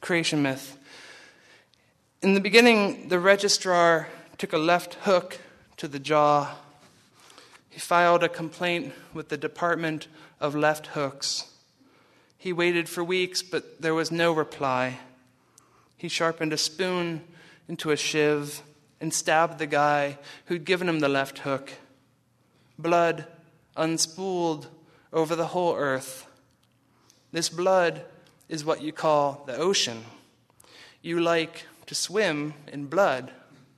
Creation myth. In the beginning, the registrar took a left hook to the jaw. He filed a complaint with the Department of Left Hooks. He waited for weeks, but there was no reply. He sharpened a spoon into a shiv and stabbed the guy who'd given him the left hook. Blood unspooled over the whole earth. This blood is what you call the ocean. You like to swim in blood.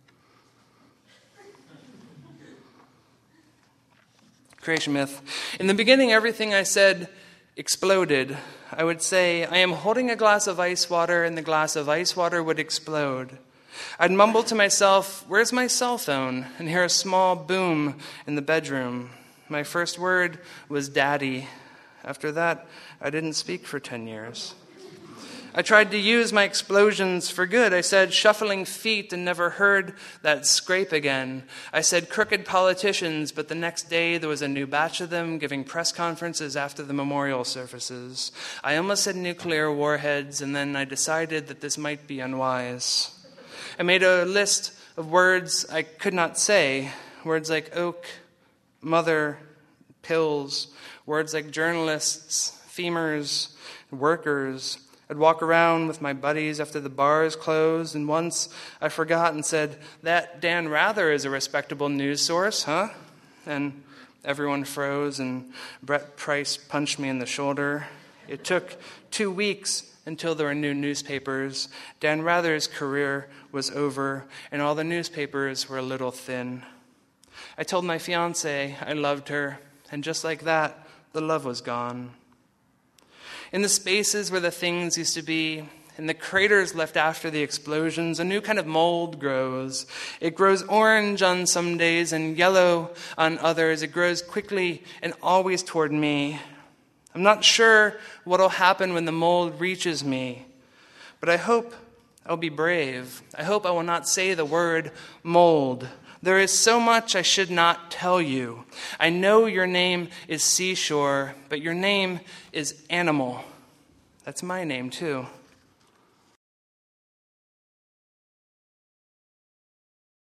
Creation myth. In the beginning, everything I said exploded. I would say, I am holding a glass of ice water, and the glass of ice water would explode. I'd mumble to myself, where's my cell phone? And hear a small boom in the bedroom. My first word was daddy. After that, I didn't speak for 10 years. I tried to use my explosions for good. I said shuffling feet and never heard that scrape again. I said crooked politicians, but the next day there was a new batch of them giving press conferences after the memorial services. I almost said nuclear warheads, and then I decided that this might be unwise. I made a list of words I could not say, words like oak, mother, pills, words like journalists, femurs, workers. I'd walk around with my buddies after the bars closed, and once I forgot and said, that Dan Rather is a respectable news source, huh? And everyone froze, and Brett Price punched me in the shoulder. It took 2 weeks until there were new newspapers. Dan Rather's career was over, and all the newspapers were a little thin. I told my fiancée I loved her, and just like that, the love was gone. In the spaces where the things used to be, in the craters left after the explosions, a new kind of mold grows. It grows orange on some days and yellow on others. It grows quickly and always toward me. I'm not sure what will happen when the mold reaches me, but I hope I'll be brave. I hope I will not say the word mold. There is so much I should not tell you. I know your name is Seashore, but your name is Animal. That's my name too.